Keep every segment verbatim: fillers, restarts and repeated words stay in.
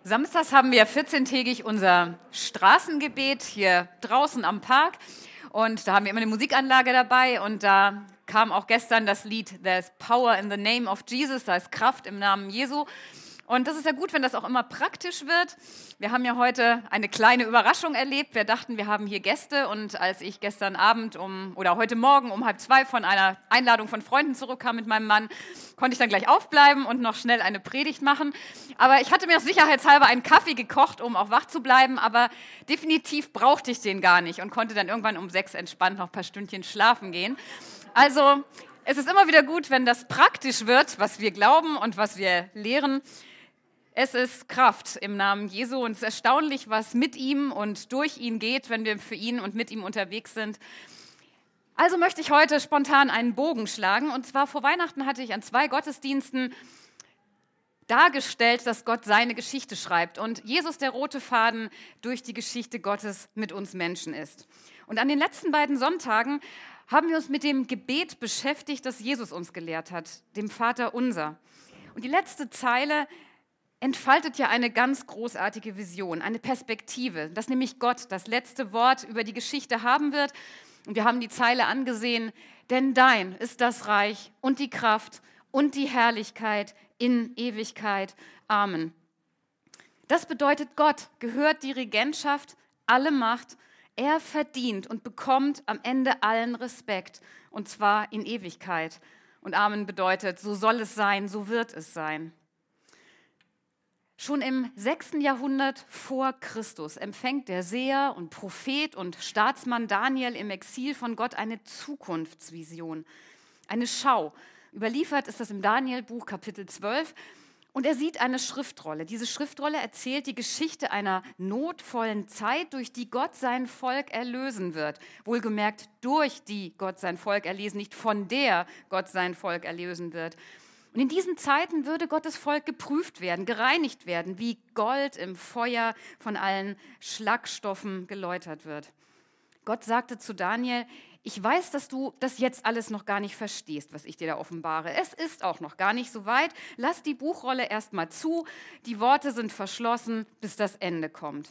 Samstags haben wir vierzehntägig unser Straßengebet hier draußen am Park und da haben wir immer eine Musikanlage dabei und da kam auch gestern das Lied There's Power in the Name of Jesus, da ist Kraft im Namen Jesu. Und das ist ja gut, wenn das auch immer praktisch wird. Wir haben ja heute eine kleine Überraschung erlebt. Wir dachten, wir haben hier Gäste und als ich gestern Abend um oder heute Morgen um halb zwei von einer Einladung von Freunden zurückkam mit meinem Mann, konnte ich dann gleich aufbleiben und noch schnell eine Predigt machen. Aber ich hatte mir auch sicherheitshalber einen Kaffee gekocht, um auch wach zu bleiben, aber definitiv brauchte ich den gar nicht und konnte dann irgendwann um sechs entspannt noch ein paar Stündchen schlafen gehen. Also es ist immer wieder gut, wenn das praktisch wird, was wir glauben und was wir lehren. Es ist Kraft im Namen Jesu und es ist erstaunlich, was mit ihm und durch ihn geht, wenn wir für ihn und mit ihm unterwegs sind. Also möchte ich heute spontan einen Bogen schlagen. Und zwar vor Weihnachten hatte ich an zwei Gottesdiensten dargestellt, dass Gott seine Geschichte schreibt und Jesus der rote Faden durch die Geschichte Gottes mit uns Menschen ist. Und an den letzten beiden Sonntagen haben wir uns mit dem Gebet beschäftigt, das Jesus uns gelehrt hat, dem Vater unser. Und die letzte Zeile entfaltet ja eine ganz großartige Vision, eine Perspektive, dass nämlich Gott das letzte Wort über die Geschichte haben wird. Und wir haben die Zeile angesehen, denn dein ist das Reich und die Kraft und die Herrlichkeit in Ewigkeit. Amen. Das bedeutet, Gott gehört die Regentschaft, alle Macht. Er verdient und bekommt am Ende allen Respekt, und zwar in Ewigkeit. Und Amen bedeutet, so soll es sein, so wird es sein. Schon im sechsten Jahrhundert vor Christus empfängt der Seher und Prophet und Staatsmann Daniel im Exil von Gott eine Zukunftsvision, eine Schau. Überliefert ist das im Daniel-Buch Kapitel zwölf und er sieht eine Schriftrolle. Diese Schriftrolle erzählt die Geschichte einer notvollen Zeit, durch die Gott sein Volk erlösen wird. Wohlgemerkt, durch die Gott sein Volk erlösen, nicht von der Gott sein Volk erlösen wird. Und in diesen Zeiten würde Gottes Volk geprüft werden, gereinigt werden, wie Gold im Feuer von allen Schlagstoffen geläutert wird. Gott sagte zu Daniel, ich weiß, dass du das jetzt alles noch gar nicht verstehst, was ich dir da offenbare. Es ist auch noch gar nicht so weit. Lass die Buchrolle erst mal zu. Die Worte sind verschlossen, bis das Ende kommt.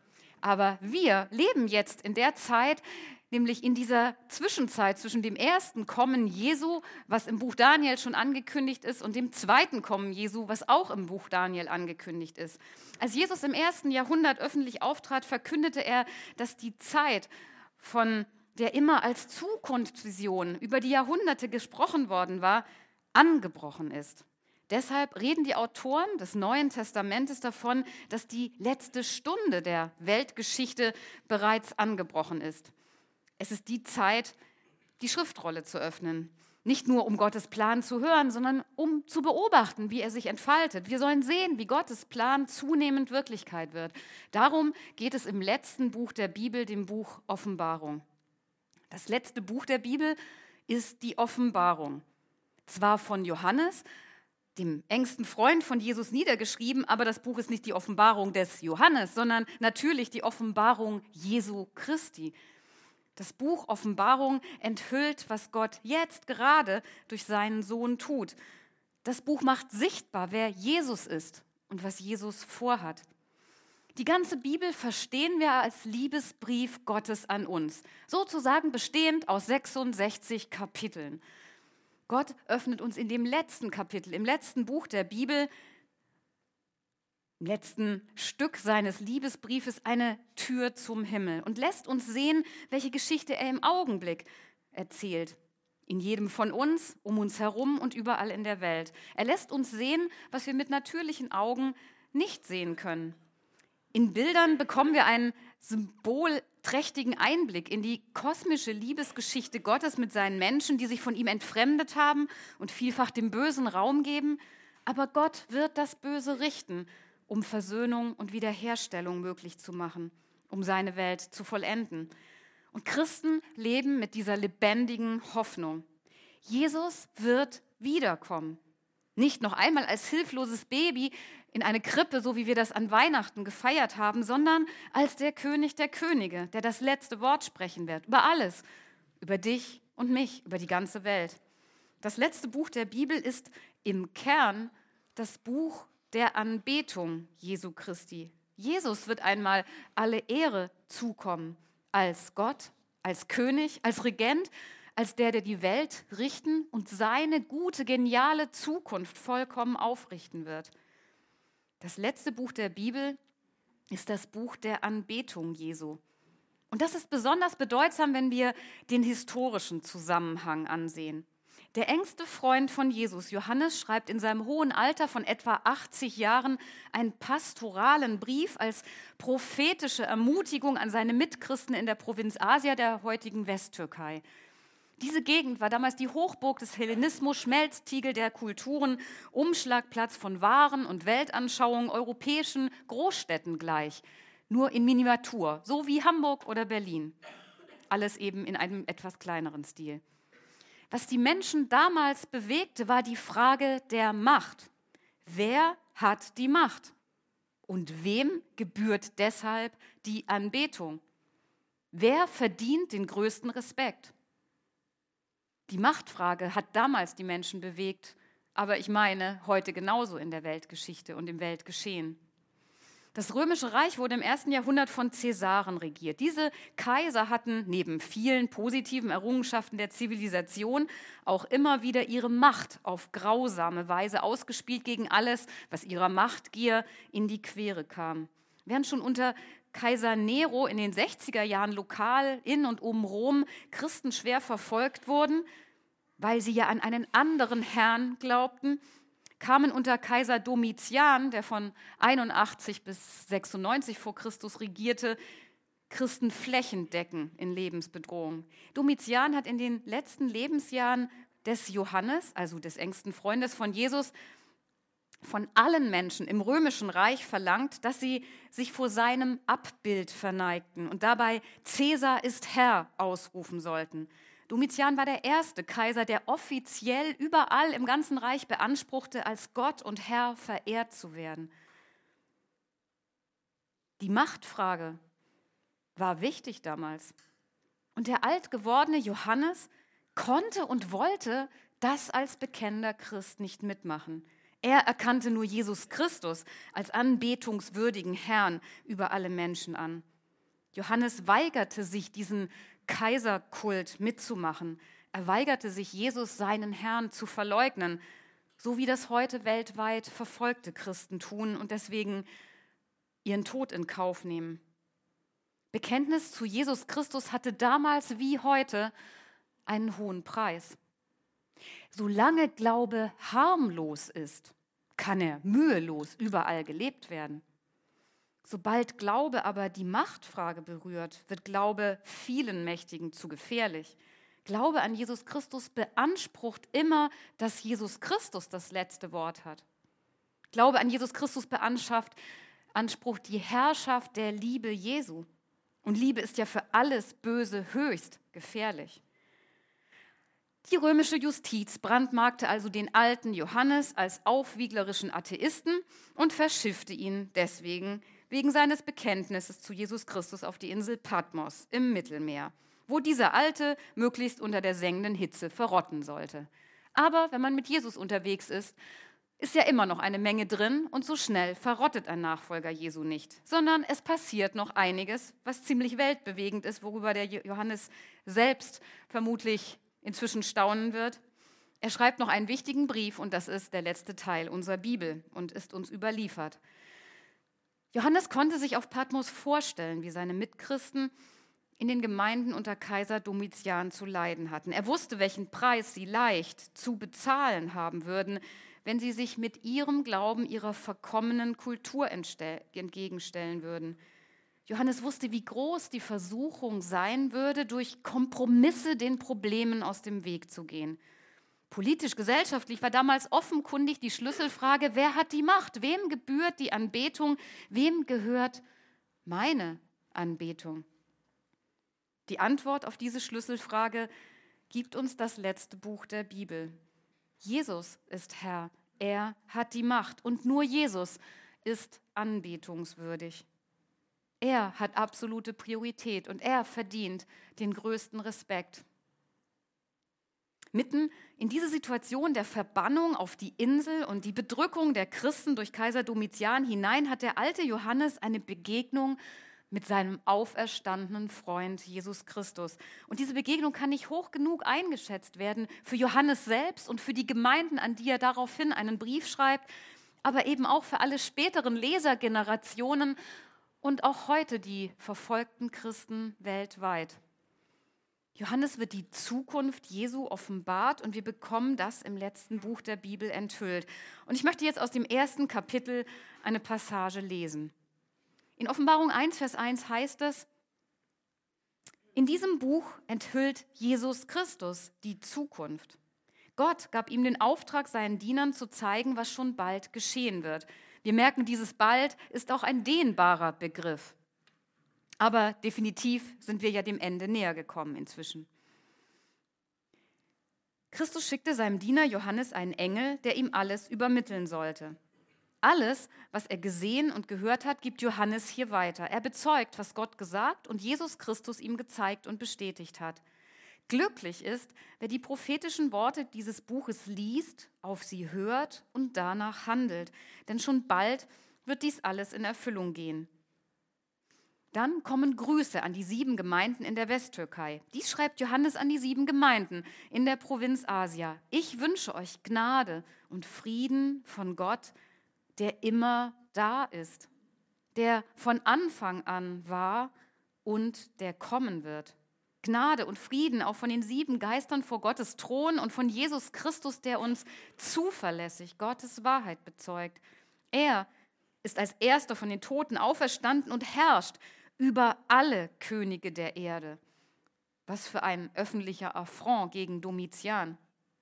Aber wir leben jetzt in der Zeit, nämlich in dieser Zwischenzeit zwischen dem ersten Kommen Jesu, was im Buch Daniel schon angekündigt ist, und dem zweiten Kommen Jesu, was auch im Buch Daniel angekündigt ist. Als Jesus im ersten Jahrhundert öffentlich auftrat, verkündete er, dass die Zeit, von der immer als Zukunftsvision über die Jahrhunderte gesprochen worden war, angebrochen ist. Deshalb reden die Autoren des Neuen Testamentes davon, dass die letzte Stunde der Weltgeschichte bereits angebrochen ist. Es ist die Zeit, die Schriftrolle zu öffnen. Nicht nur, um Gottes Plan zu hören, sondern um zu beobachten, wie er sich entfaltet. Wir sollen sehen, wie Gottes Plan zunehmend Wirklichkeit wird. Darum geht es im letzten Buch der Bibel, dem Buch Offenbarung. Das letzte Buch der Bibel ist die Offenbarung. Zwar von Johannes, dem engsten Freund von Jesus, niedergeschrieben, aber das Buch ist nicht die Offenbarung des Johannes, sondern natürlich die Offenbarung Jesu Christi. Das Buch Offenbarung enthüllt, was Gott jetzt gerade durch seinen Sohn tut. Das Buch macht sichtbar, wer Jesus ist und was Jesus vorhat. Die ganze Bibel verstehen wir als Liebesbrief Gottes an uns, sozusagen bestehend aus sechsundsechzig Kapiteln. Gott öffnet uns in dem letzten Kapitel, im letzten Buch der Bibel, im letzten Stück seines Liebesbriefes eine Tür zum Himmel und lässt uns sehen, welche Geschichte er im Augenblick erzählt. In jedem von uns, um uns herum und überall in der Welt. Er lässt uns sehen, was wir mit natürlichen Augen nicht sehen können. In Bildern bekommen wir einen symbolträchtigen Einblick in die kosmische Liebesgeschichte Gottes mit seinen Menschen, die sich von ihm entfremdet haben und vielfach dem Bösen Raum geben. Aber Gott wird das Böse richten, um Versöhnung und Wiederherstellung möglich zu machen, um seine Welt zu vollenden. Und Christen leben mit dieser lebendigen Hoffnung. Jesus wird wiederkommen. Nicht noch einmal als hilfloses Baby in eine Krippe, so wie wir das an Weihnachten gefeiert haben, sondern als der König der Könige, der das letzte Wort sprechen wird, über alles, über dich und mich, über die ganze Welt. Das letzte Buch der Bibel ist im Kern das Buch der Anbetung Jesu Christi. Jesus wird einmal alle Ehre zukommen als Gott, als König, als Regent, als der, der die Welt richten und seine gute, geniale Zukunft vollkommen aufrichten wird. Das letzte Buch der Bibel ist das Buch der Anbetung Jesu. Und das ist besonders bedeutsam, wenn wir den historischen Zusammenhang ansehen. Der engste Freund von Jesus, Johannes, schreibt in seinem hohen Alter von etwa achtzig Jahren einen pastoralen Brief als prophetische Ermutigung an seine Mitchristen in der Provinz Asia der heutigen Westtürkei. Diese Gegend war damals die Hochburg des Hellenismus, Schmelztiegel der Kulturen, Umschlagplatz von Waren und Weltanschauungen europäischen Großstädten gleich, nur in Miniatur, so wie Hamburg oder Berlin. Alles eben in einem etwas kleineren Stil. Was die Menschen damals bewegte, war die Frage der Macht. Wer hat die Macht? Und wem gebührt deshalb die Anbetung? Wer verdient den größten Respekt? Die Machtfrage hat damals die Menschen bewegt, aber ich meine heute genauso in der Weltgeschichte und im Weltgeschehen. Das Römische Reich wurde im ersten Jahrhundert von Cäsaren regiert. Diese Kaiser hatten neben vielen positiven Errungenschaften der Zivilisation auch immer wieder ihre Macht auf grausame Weise ausgespielt gegen alles, was ihrer Machtgier in die Quere kam. Während schon unter Kaiser Nero in den sechziger Jahren lokal in und um Rom Christen schwer verfolgt wurden, weil sie ja an einen anderen Herrn glaubten, kamen unter Kaiser Domitian, der von einundachtzig bis sechsundneunzig vor Christus regierte, Christen flächendeckend in Lebensbedrohung. Domitian hat in den letzten Lebensjahren des Johannes, also des engsten Freundes von Jesus, von allen Menschen im Römischen Reich verlangt, dass sie sich vor seinem Abbild verneigten und dabei Cäsar ist Herr ausrufen sollten. Domitian war der erste Kaiser, der offiziell überall im ganzen Reich beanspruchte, als Gott und Herr verehrt zu werden. Die Machtfrage war wichtig damals. Und der alt gewordene Johannes konnte und wollte das als bekennender Christ nicht mitmachen. Er erkannte nur Jesus Christus als anbetungswürdigen Herrn über alle Menschen an. Johannes weigerte sich, diesen Kaiserkult mitzumachen. Er weigerte sich, Jesus, seinen Herrn, zu verleugnen, so wie das heute weltweit verfolgte Christen tun und deswegen ihren Tod in Kauf nehmen. Bekenntnis zu Jesus Christus hatte damals wie heute einen hohen Preis. Solange Glaube harmlos ist, kann er mühelos überall gelebt werden. Sobald Glaube aber die Machtfrage berührt, wird Glaube vielen Mächtigen zu gefährlich. Glaube an Jesus Christus beansprucht immer, dass Jesus Christus das letzte Wort hat. Glaube an Jesus Christus beansprucht die Herrschaft der Liebe Jesu. Und Liebe ist ja für alles Böse höchst gefährlich. Die römische Justiz brandmarkte also den alten Johannes als aufwieglerischen Atheisten und verschiffte ihn deswegen wegen seines Bekenntnisses zu Jesus Christus auf die Insel Patmos im Mittelmeer, wo dieser Alte möglichst unter der sengenden Hitze verrotten sollte. Aber wenn man mit Jesus unterwegs ist, ist ja immer noch eine Menge drin und so schnell verrottet ein Nachfolger Jesu nicht, sondern es passiert noch einiges, was ziemlich weltbewegend ist, worüber der Johannes selbst vermutlich inzwischen staunen wird. Er schreibt noch einen wichtigen Brief und das ist der letzte Teil unserer Bibel und ist uns überliefert. Johannes konnte sich auf Patmos vorstellen, wie seine Mitchristen in den Gemeinden unter Kaiser Domitian zu leiden hatten. Er wusste, welchen Preis sie leicht zu bezahlen haben würden, wenn sie sich mit ihrem Glauben ihrer verkommenen Kultur entgegenstellen würden. Johannes wusste, wie groß die Versuchung sein würde, durch Kompromisse den Problemen aus dem Weg zu gehen. Politisch, gesellschaftlich war damals offenkundig die Schlüsselfrage, wer hat die Macht? Wem gebührt die Anbetung? Wem gehört meine Anbetung? Die Antwort auf diese Schlüsselfrage gibt uns das letzte Buch der Bibel. Jesus ist Herr, er hat die Macht und nur Jesus ist anbetungswürdig. Er hat absolute Priorität und er verdient den größten Respekt. Mitten in diese Situation der Verbannung auf die Insel und die Bedrückung der Christen durch Kaiser Domitian hinein hat der alte Johannes eine Begegnung mit seinem auferstandenen Freund Jesus Christus. Und diese Begegnung kann nicht hoch genug eingeschätzt werden für Johannes selbst und für die Gemeinden, an die er daraufhin einen Brief schreibt, aber eben auch für alle späteren Lesergenerationen und auch heute die verfolgten Christen weltweit. Johannes wird die Zukunft Jesu offenbart und wir bekommen das im letzten Buch der Bibel enthüllt. Und ich möchte jetzt aus dem ersten Kapitel eine Passage lesen. In Offenbarung eins, Vers eins heißt es: In diesem Buch enthüllt Jesus Christus die Zukunft. Gott gab ihm den Auftrag, seinen Dienern zu zeigen, was schon bald geschehen wird. Wir merken, dieses bald ist auch ein dehnbarer Begriff. Aber definitiv sind wir ja dem Ende näher gekommen inzwischen. Christus schickte seinem Diener Johannes einen Engel, der ihm alles übermitteln sollte. Alles, was er gesehen und gehört hat, gibt Johannes hier weiter. Er bezeugt, was Gott gesagt und Jesus Christus ihm gezeigt und bestätigt hat. Glücklich ist, wer die prophetischen Worte dieses Buches liest, auf sie hört und danach handelt. Denn schon bald wird dies alles in Erfüllung gehen. Dann kommen Grüße an die sieben Gemeinden in der Westtürkei. Dies schreibt Johannes an die sieben Gemeinden in der Provinz Asia. Ich wünsche euch Gnade und Frieden von Gott, der immer da ist, der von Anfang an war und der kommen wird. Gnade und Frieden auch von den sieben Geistern vor Gottes Thron und von Jesus Christus, der uns zuverlässig Gottes Wahrheit bezeugt. Er ist als Erster von den Toten auferstanden und herrscht über alle Könige der Erde. Was für ein öffentlicher Affront gegen Domitian.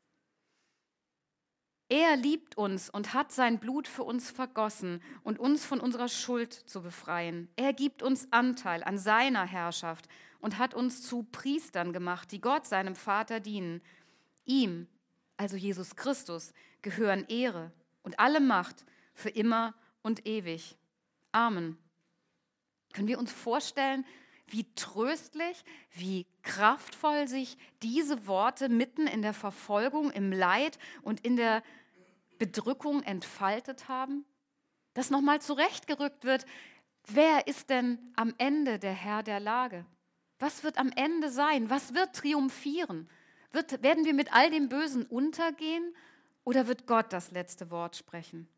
Er liebt uns und hat sein Blut für uns vergossen und uns von unserer Schuld zu befreien. Er gibt uns Anteil an seiner Herrschaft und hat uns zu Priestern gemacht, die Gott, seinem Vater, dienen. Ihm, also Jesus Christus, gehören Ehre und alle Macht für immer und ewig. Amen. Können wir uns vorstellen, wie tröstlich, wie kraftvoll sich diese Worte mitten in der Verfolgung, im Leid und in der Bedrückung entfaltet haben? Dass nochmal zurechtgerückt wird, wer ist denn am Ende der Herr der Lage? Was wird am Ende sein? Was wird triumphieren? Wird, werden wir mit all dem Bösen untergehen oder wird Gott das letzte Wort sprechen?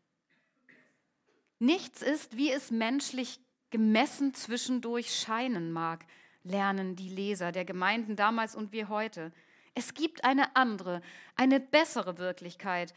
Nichts ist, wie es menschlich gemessen zwischendurch scheinen mag, lernen die Leser der Gemeinden damals und wir heute. Es gibt eine andere, eine bessere Wirklichkeit.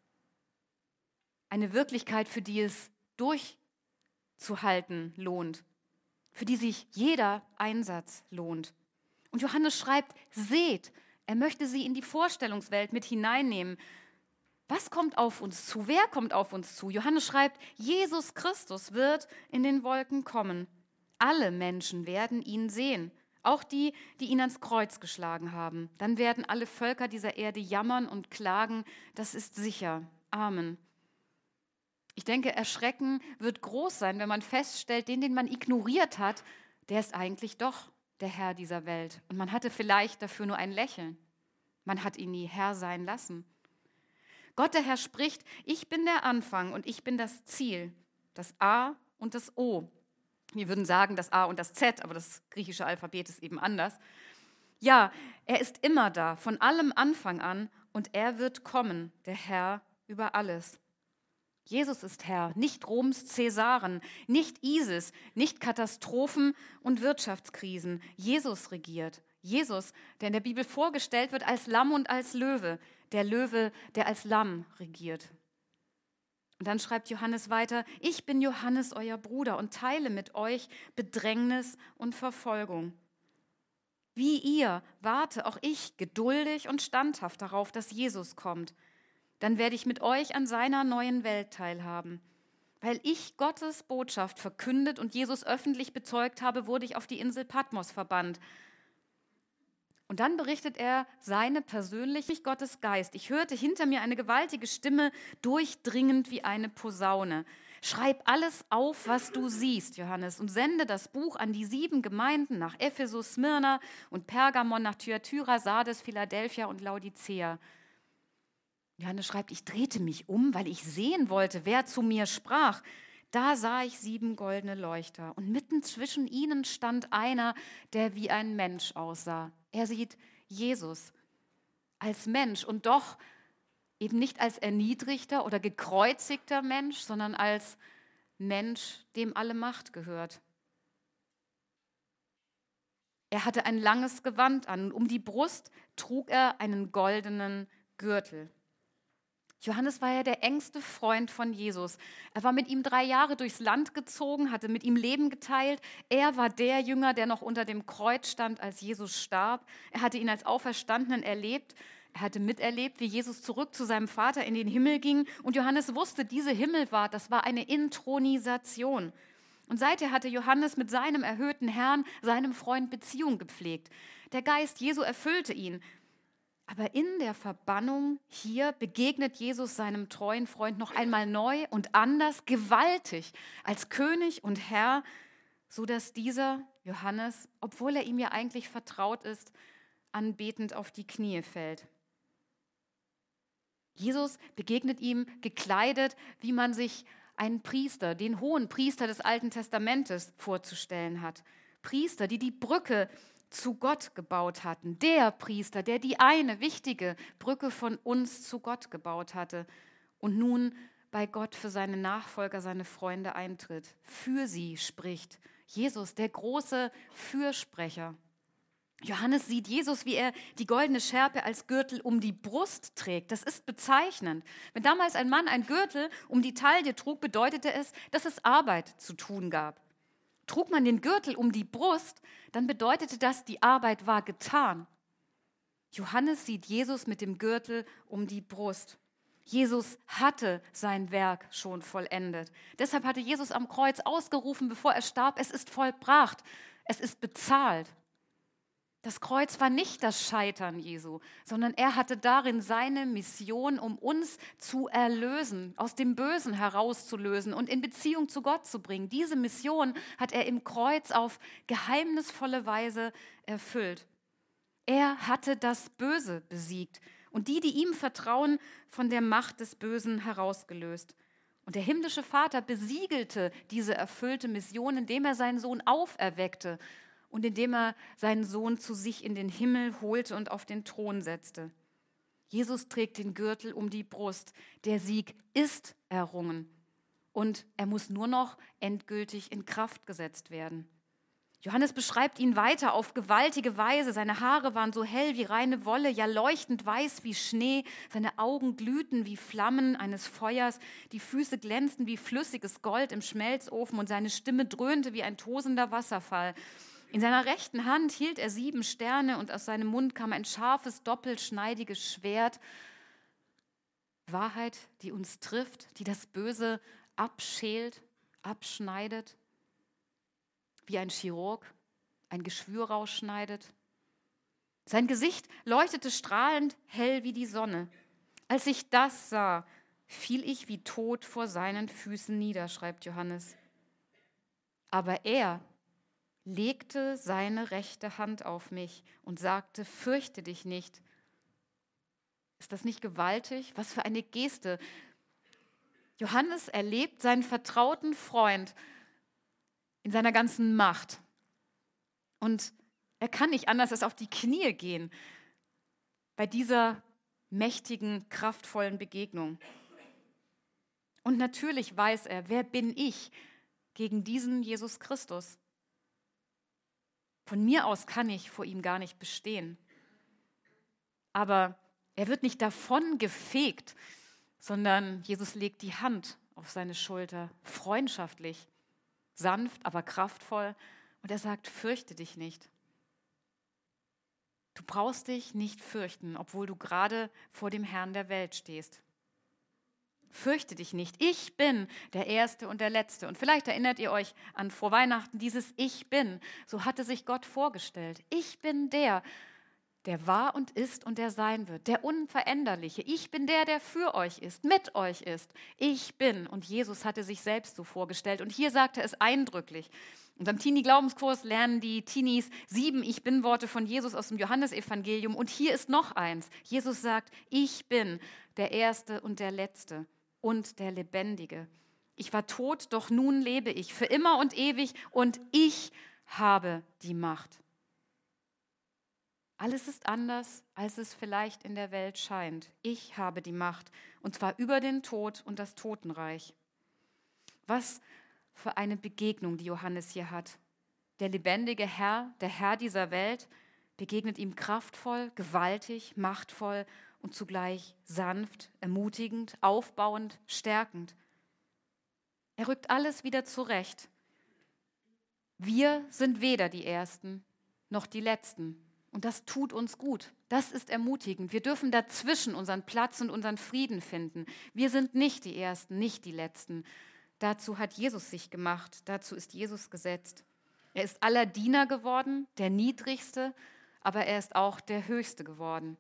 Eine Wirklichkeit, für die es durchzuhalten lohnt, für die sich jeder Einsatz lohnt. Und Johannes schreibt, seht, er möchte sie in die Vorstellungswelt mit hineinnehmen. Was kommt auf uns zu? Wer kommt auf uns zu? Johannes schreibt, Jesus Christus wird in den Wolken kommen. Alle Menschen werden ihn sehen, auch die, die ihn ans Kreuz geschlagen haben. Dann werden alle Völker dieser Erde jammern und klagen, das ist sicher. Amen. Ich denke, Erschrecken wird groß sein, wenn man feststellt, den, den man ignoriert hat, der ist eigentlich doch der Herr dieser Welt. Und man hatte vielleicht dafür nur ein Lächeln. Man hat ihn nie Herr sein lassen. Gott, der Herr, spricht, ich bin der Anfang und ich bin das Ziel, das A und das O. Wir würden sagen, das A und das Z, aber das griechische Alphabet ist eben anders. Ja, er ist immer da, von allem Anfang an, und er wird kommen, der Herr über alles. Jesus ist Herr, nicht Roms Cäsaren, nicht ISIS, nicht Katastrophen und Wirtschaftskrisen. Jesus regiert. Jesus, der in der Bibel vorgestellt wird als Lamm und als Löwe. Der Löwe, der als Lamm regiert. Und dann schreibt Johannes weiter, ich bin Johannes, euer Bruder, und teile mit euch Bedrängnis und Verfolgung. Wie ihr warte auch ich geduldig und standhaft darauf, dass Jesus kommt. Dann werde ich mit euch an seiner neuen Welt teilhaben. Weil ich Gottes Botschaft verkündet und Jesus öffentlich bezeugt habe, wurde ich auf die Insel Patmos verbannt. Und dann berichtet er seine persönliche Gottes Geist. Ich hörte hinter mir eine gewaltige Stimme, durchdringend wie eine Posaune. Schreib alles auf, was du siehst, Johannes, und sende das Buch an die sieben Gemeinden nach Ephesus, Smyrna und Pergamon, nach Thyatira, Sardes, Philadelphia und Laodicea. Johannes schreibt, ich drehte mich um, weil ich sehen wollte, wer zu mir sprach. Da sah ich sieben goldene Leuchter und mitten zwischen ihnen stand einer, der wie ein Mensch aussah. Er sieht Jesus als Mensch und doch eben nicht als erniedrigter oder gekreuzigter Mensch, sondern als Mensch, dem alle Macht gehört. Er hatte ein langes Gewand an und um die Brust trug er einen goldenen Gürtel. Johannes war ja der engste Freund von Jesus. Er war mit ihm drei Jahre durchs Land gezogen, hatte mit ihm Leben geteilt. Er war der Jünger, der noch unter dem Kreuz stand, als Jesus starb. Er hatte ihn als Auferstandenen erlebt. Er hatte miterlebt, wie Jesus zurück zu seinem Vater in den Himmel ging. Und Johannes wusste, diese Himmelfahrt, das war eine Inthronisation. Und seither hatte Johannes mit seinem erhöhten Herrn, seinem Freund, Beziehung gepflegt. Der Geist Jesu erfüllte ihn. Aber in der Verbannung hier begegnet Jesus seinem treuen Freund noch einmal neu und anders, gewaltig, als König und Herr, sodass dieser Johannes, obwohl er ihm ja eigentlich vertraut ist, anbetend auf die Knie fällt. Jesus begegnet ihm gekleidet, wie man sich einen Priester, den hohen Priester des Alten Testamentes vorzustellen hat. Priester, die die Brücke zu Gott gebaut hatten. Der Priester, der die eine wichtige Brücke von uns zu Gott gebaut hatte und nun bei Gott für seine Nachfolger, seine Freunde eintritt. Für sie spricht Jesus, der große Fürsprecher. Johannes sieht Jesus, wie er die goldene Schärpe als Gürtel um die Brust trägt. Das ist bezeichnend. Wenn damals ein Mann ein Gürtel um die Taille trug, bedeutete es, dass es Arbeit zu tun gab. Trug man den Gürtel um die Brust, dann bedeutete das, die Arbeit war getan. Johannes sieht Jesus mit dem Gürtel um die Brust. Jesus hatte sein Werk schon vollendet. Deshalb hatte Jesus am Kreuz ausgerufen, bevor er starb, es ist vollbracht, es ist bezahlt. Das Kreuz war nicht das Scheitern Jesu, sondern er hatte darin seine Mission, um uns zu erlösen, aus dem Bösen herauszulösen und in Beziehung zu Gott zu bringen. Diese Mission hat er im Kreuz auf geheimnisvolle Weise erfüllt. Er hatte das Böse besiegt und die, die ihm vertrauen, von der Macht des Bösen herausgelöst. Und der himmlische Vater besiegelte diese erfüllte Mission, indem er seinen Sohn auferweckte und indem er seinen Sohn zu sich in den Himmel holte und auf den Thron setzte. Jesus trägt den Gürtel um die Brust. Der Sieg ist errungen und er muss nur noch endgültig in Kraft gesetzt werden. Johannes beschreibt ihn weiter auf gewaltige Weise. Seine Haare waren so hell wie reine Wolle, ja leuchtend weiß wie Schnee. Seine Augen glühten wie Flammen eines Feuers. Die Füße glänzten wie flüssiges Gold im Schmelzofen und seine Stimme dröhnte wie ein tosender Wasserfall. In seiner rechten Hand hielt er sieben Sterne und aus seinem Mund kam ein scharfes, doppelschneidiges Schwert. Wahrheit, die uns trifft, die das Böse abschält, abschneidet, wie ein Chirurg ein Geschwür rausschneidet. Sein Gesicht leuchtete strahlend hell wie die Sonne. Als ich das sah, fiel ich wie tot vor seinen Füßen nieder, schreibt Johannes. Aber er legte seine rechte Hand auf mich und sagte, fürchte dich nicht. Ist das nicht gewaltig? Was für eine Geste. Johannes erlebt seinen vertrauten Freund in seiner ganzen Macht. Und er kann nicht anders als auf die Knie gehen bei dieser mächtigen, kraftvollen Begegnung. Und natürlich weiß er, wer bin ich gegen diesen Jesus Christus? Von mir aus kann ich vor ihm gar nicht bestehen. Aber er wird nicht davon gefegt, sondern Jesus legt die Hand auf seine Schulter, freundschaftlich, sanft, aber kraftvoll. Und er sagt, fürchte dich nicht. Du brauchst dich nicht fürchten, obwohl du gerade vor dem Herrn der Welt stehst. Fürchte dich nicht. Ich bin der Erste und der Letzte. Und vielleicht erinnert ihr euch an vor Weihnachten dieses Ich bin. So hatte sich Gott vorgestellt. Ich bin der, der war und ist und der sein wird, der Unveränderliche. Ich bin der, der für euch ist, mit euch ist. Ich bin. Und Jesus hatte sich selbst so vorgestellt. Und hier sagt er es eindrücklich. In unserem Teenie-Glaubenskurs lernen die Teenies sieben Ich-Bin-Worte von Jesus aus dem Johannesevangelium. Und hier ist noch eins. Jesus sagt, ich bin der Erste und der Letzte und der Lebendige. Ich war tot, doch nun lebe ich für immer und ewig und ich habe die Macht. Alles ist anders, als es vielleicht in der Welt scheint. Ich habe die Macht, und zwar über den Tod und das Totenreich. Was für eine Begegnung, die Johannes hier hat. Der lebendige Herr, der Herr dieser Welt, begegnet ihm kraftvoll, gewaltig, machtvoll und zugleich sanft, ermutigend, aufbauend, stärkend. Er rückt alles wieder zurecht. Wir sind weder die Ersten noch die Letzten. Und das tut uns gut. Das ist ermutigend. Wir dürfen dazwischen unseren Platz und unseren Frieden finden. Wir sind nicht die Ersten, nicht die Letzten. Dazu hat Jesus sich gemacht. Dazu ist Jesus gesetzt. Er ist aller Diener geworden, der Niedrigste, aber er ist auch der Höchste geworden.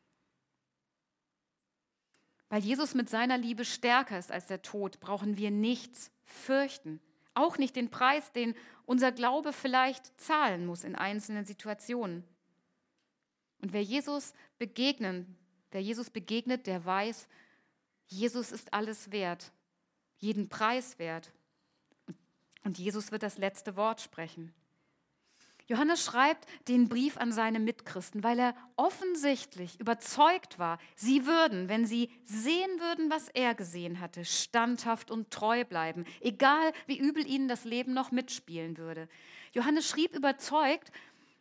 Weil Jesus mit seiner Liebe stärker ist als der Tod, brauchen wir nichts fürchten. Auch nicht den Preis, den unser Glaube vielleicht zahlen muss in einzelnen Situationen. Und wer Jesus begegnen, wer Jesus begegnet, der weiß, Jesus ist alles wert, jeden Preis wert. Und Jesus wird das letzte Wort sprechen. Johannes schreibt den Brief an seine Mitchristen, weil er offensichtlich überzeugt war, sie würden, wenn sie sehen würden, was er gesehen hatte, standhaft und treu bleiben, egal wie übel ihnen das Leben noch mitspielen würde. Johannes schrieb überzeugt,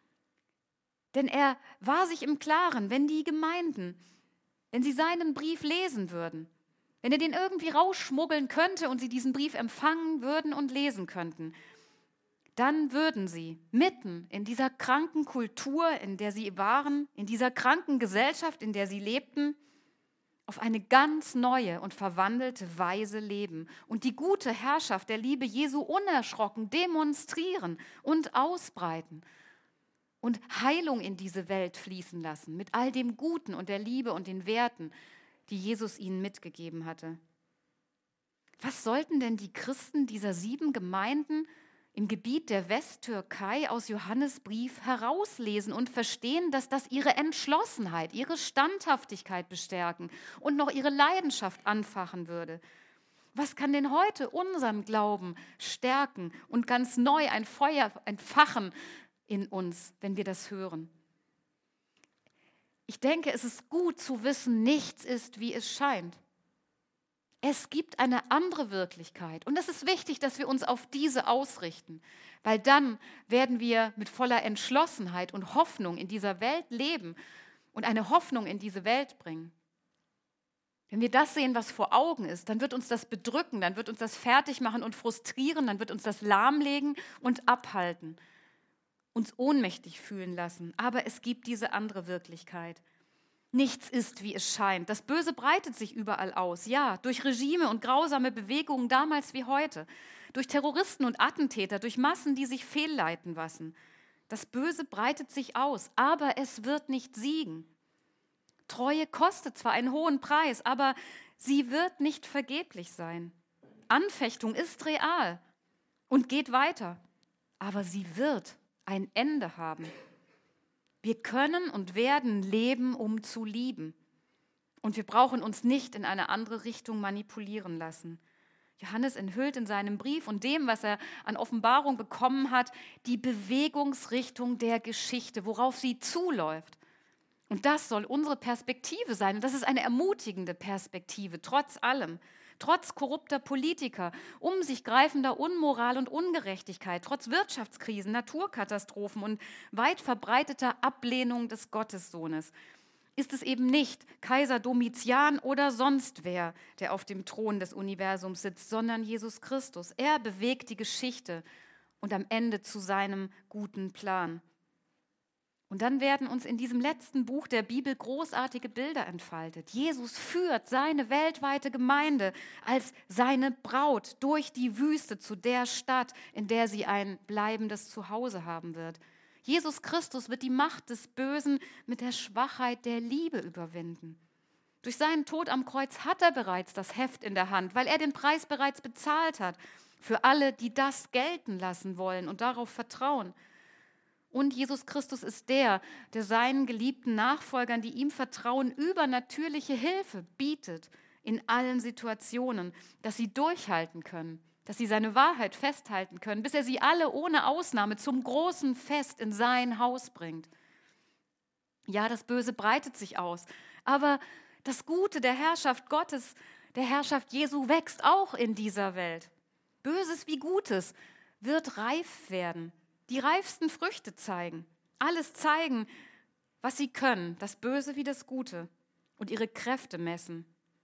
denn er war sich im Klaren, wenn die Gemeinden, wenn sie seinen Brief lesen würden, wenn er den irgendwie rausschmuggeln könnte und sie diesen Brief empfangen würden und lesen könnten, dann würden sie mitten in dieser kranken Kultur, in der sie waren, in dieser kranken Gesellschaft, in der sie lebten, auf eine ganz neue und verwandelte Weise leben und die gute Herrschaft der Liebe Jesu unerschrocken demonstrieren und ausbreiten. Und Heilung in diese Welt fließen lassen, mit all dem Guten und der Liebe und den Werten, die Jesus ihnen mitgegeben hatte. Was sollten denn die Christen dieser sieben Gemeinden im Gebiet der Westtürkei aus Johannes Brief herauslesen und verstehen, dass das ihre Entschlossenheit, ihre Standhaftigkeit bestärken und noch ihre Leidenschaft anfachen würde? Was kann denn heute unseren Glauben stärken und ganz neu ein Feuer entfachen in uns, wenn wir das hören? Ich denke, es ist gut zu wissen, nichts ist, wie es scheint. Es gibt eine andere Wirklichkeit und es ist wichtig, dass wir uns auf diese ausrichten, weil dann werden wir mit voller Entschlossenheit und Hoffnung in dieser Welt leben und eine Hoffnung in diese Welt bringen. Wenn wir das sehen, was vor Augen ist, dann wird uns das bedrücken, dann wird uns das fertig machen und frustrieren, dann wird uns das lahmlegen und abhalten, uns ohnmächtig fühlen lassen. Aber es gibt diese andere Wirklichkeit. Nichts ist, wie es scheint. Das Böse breitet sich überall aus. Ja, durch Regime und grausame Bewegungen damals wie heute. Durch Terroristen und Attentäter, durch Massen, die sich fehlleiten lassen. Das Böse breitet sich aus, aber es wird nicht siegen. Treue kostet zwar einen hohen Preis, aber sie wird nicht vergeblich sein. Anfechtung ist real und geht weiter, aber sie wird ein Ende haben. Wir können und werden leben, um zu lieben. Und wir brauchen uns nicht in eine andere Richtung manipulieren lassen. Johannes enthüllt in seinem Brief und dem, was er an Offenbarung bekommen hat, die Bewegungsrichtung der Geschichte, worauf sie zuläuft. Und das soll unsere Perspektive sein. Und das ist eine ermutigende Perspektive, trotz allem. Trotz korrupter Politiker, um sich greifender Unmoral und Ungerechtigkeit, trotz Wirtschaftskrisen, Naturkatastrophen und weit verbreiteter Ablehnung des Gottessohnes, ist es eben nicht Kaiser Domitian oder sonst wer, der auf dem Thron des Universums sitzt, sondern Jesus Christus. Er bewegt die Geschichte und am Ende zu seinem guten Plan. Und dann werden uns in diesem letzten Buch der Bibel großartige Bilder entfaltet. Jesus führt seine weltweite Gemeinde als seine Braut durch die Wüste zu der Stadt, in der sie ein bleibendes Zuhause haben wird. Jesus Christus wird die Macht des Bösen mit der Schwachheit der Liebe überwinden. Durch seinen Tod am Kreuz hat er bereits das Heft in der Hand, weil er den Preis bereits bezahlt hat für alle, die das gelten lassen wollen und darauf vertrauen. Und Jesus Christus ist der, der seinen geliebten Nachfolgern, die ihm vertrauen, übernatürliche Hilfe bietet in allen Situationen, dass sie durchhalten können, dass sie seine Wahrheit festhalten können, bis er sie alle ohne Ausnahme zum großen Fest in sein Haus bringt. Ja, das Böse breitet sich aus, aber das Gute der Herrschaft Gottes, der Herrschaft Jesu wächst auch in dieser Welt. Böses wie Gutes wird reif werden, die reifsten Früchte zeigen, alles zeigen, was sie können, das Böse wie das Gute und ihre Kräfte messen.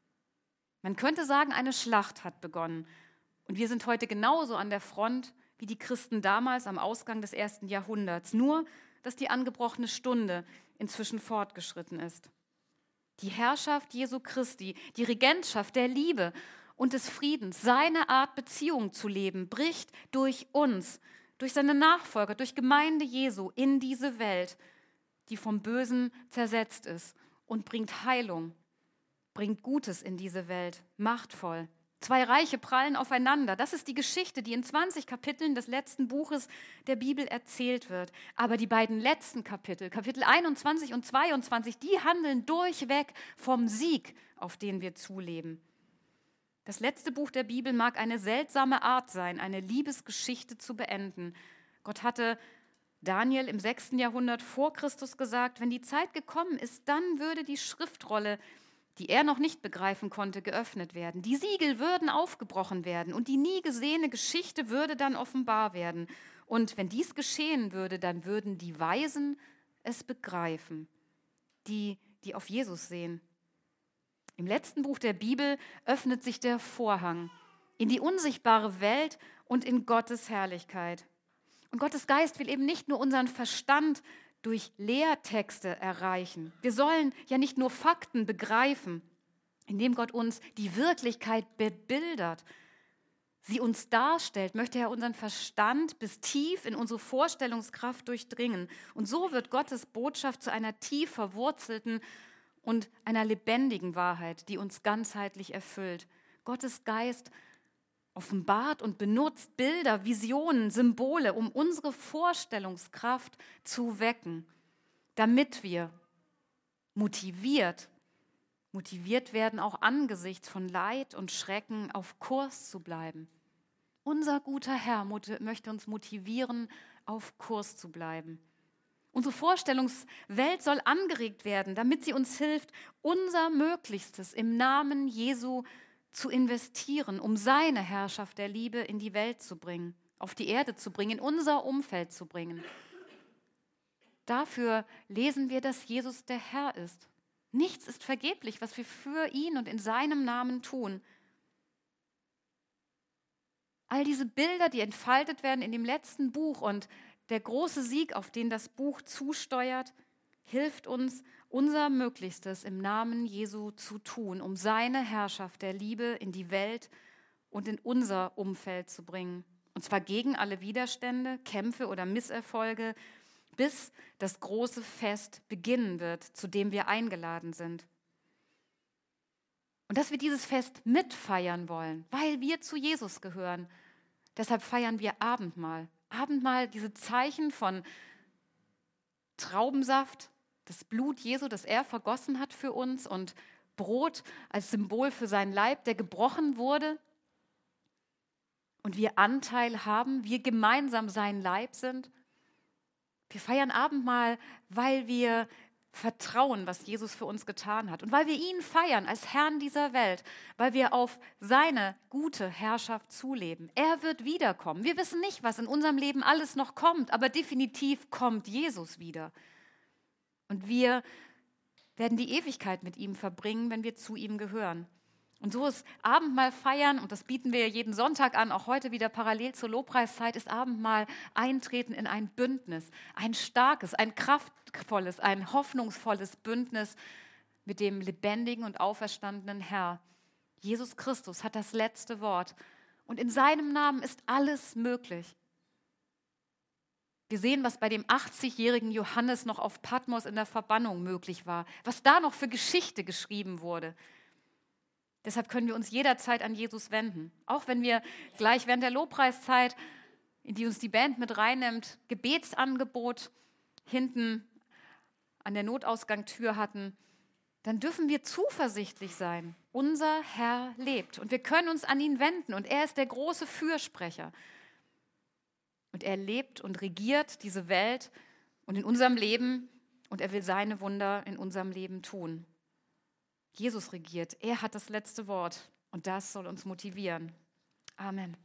Man könnte sagen, eine Schlacht hat begonnen und wir sind heute genauso an der Front wie die Christen damals am Ausgang des ersten Jahrhunderts, nur dass die angebrochene Stunde inzwischen fortgeschritten ist. Die Herrschaft Jesu Christi, die Regentschaft der Liebe und des Friedens, seine Art Beziehung zu leben, bricht durch uns, durch seine Nachfolger, durch Gemeinde Jesu in diese Welt, die vom Bösen zersetzt ist und bringt Heilung, bringt Gutes in diese Welt, machtvoll. Zwei Reiche prallen aufeinander. Das ist die Geschichte, die in zwanzig Kapiteln des letzten Buches der Bibel erzählt wird. Aber die beiden letzten Kapitel, Kapitel einundzwanzig und zweiundzwanzig, die handeln durchweg vom Sieg, auf den wir zuleben. Das letzte Buch der Bibel mag eine seltsame Art sein, eine Liebesgeschichte zu beenden. Gott hatte Daniel im sechsten Jahrhundert vor Christus gesagt, wenn die Zeit gekommen ist, dann würde die Schriftrolle, die er noch nicht begreifen konnte, geöffnet werden. Die Siegel würden aufgebrochen werden und die nie gesehene Geschichte würde dann offenbar werden. Und wenn dies geschehen würde, dann würden die Weisen es begreifen, die, die auf Jesus sehen. Im letzten Buch der Bibel öffnet sich der Vorhang in die unsichtbare Welt und in Gottes Herrlichkeit. Und Gottes Geist will eben nicht nur unseren Verstand durch Lehrtexte erreichen. Wir sollen ja nicht nur Fakten begreifen, indem Gott uns die Wirklichkeit bebildert, sie uns darstellt, möchte er unseren Verstand bis tief in unsere Vorstellungskraft durchdringen. Und so wird Gottes Botschaft zu einer tief verwurzelten und einer lebendigen Wahrheit, die uns ganzheitlich erfüllt. Gottes Geist offenbart und benutzt Bilder, Visionen, Symbole, um unsere Vorstellungskraft zu wecken, damit wir motiviert, motiviert werden, auch angesichts von Leid und Schrecken auf Kurs zu bleiben. Unser guter Herr möchte uns motivieren, auf Kurs zu bleiben. Unsere Vorstellungswelt soll angeregt werden, damit sie uns hilft, unser Möglichstes im Namen Jesu zu investieren, um seine Herrschaft der Liebe in die Welt zu bringen, auf die Erde zu bringen, in unser Umfeld zu bringen. Dafür lesen wir, dass Jesus der Herr ist. Nichts ist vergeblich, was wir für ihn und in seinem Namen tun. All diese Bilder, die entfaltet werden in dem letzten Buch und der große Sieg, auf den das Buch zusteuert, hilft uns, unser Möglichstes im Namen Jesu zu tun, um seine Herrschaft der Liebe in die Welt und in unser Umfeld zu bringen. Und zwar gegen alle Widerstände, Kämpfe oder Misserfolge, bis das große Fest beginnen wird, zu dem wir eingeladen sind. Und dass wir dieses Fest mitfeiern wollen, weil wir zu Jesus gehören. Deshalb feiern wir Abendmahl. Abendmahl, diese Zeichen von Traubensaft, das Blut Jesu, das er vergossen hat für uns, und Brot als Symbol für seinen Leib, der gebrochen wurde. Und wir Anteil haben, wir gemeinsam sein Leib sind. Wir feiern Abendmahl, weil wir vertrauen, was Jesus für uns getan hat. Und weil wir ihn feiern als Herrn dieser Welt, weil wir auf seine gute Herrschaft zuleben. Er wird wiederkommen. Wir wissen nicht, was in unserem Leben alles noch kommt, aber definitiv kommt Jesus wieder. Und wir werden die Ewigkeit mit ihm verbringen, wenn wir zu ihm gehören. Und so ist Abendmahl feiern, und das bieten wir jeden Sonntag an, auch heute wieder parallel zur Lobpreiszeit, ist Abendmahl eintreten in ein Bündnis, ein starkes, ein kraftvolles, ein hoffnungsvolles Bündnis mit dem lebendigen und auferstandenen Herr. Jesus Christus hat das letzte Wort und in seinem Namen ist alles möglich. Wir sehen, was bei dem achtzigjährigen Johannes noch auf Patmos in der Verbannung möglich war, was da noch für Geschichte geschrieben wurde. Deshalb können wir uns jederzeit an Jesus wenden. Auch wenn wir gleich während der Lobpreiszeit, in die uns die Band mit reinnimmt, Gebetsangebot hinten an der Notausgangstür hatten, dann dürfen wir zuversichtlich sein. Unser Herr lebt und wir können uns an ihn wenden und er ist der große Fürsprecher. Und er lebt und regiert diese Welt und in unserem Leben und er will seine Wunder in unserem Leben tun. Jesus regiert, er hat das letzte Wort und das soll uns motivieren. Amen.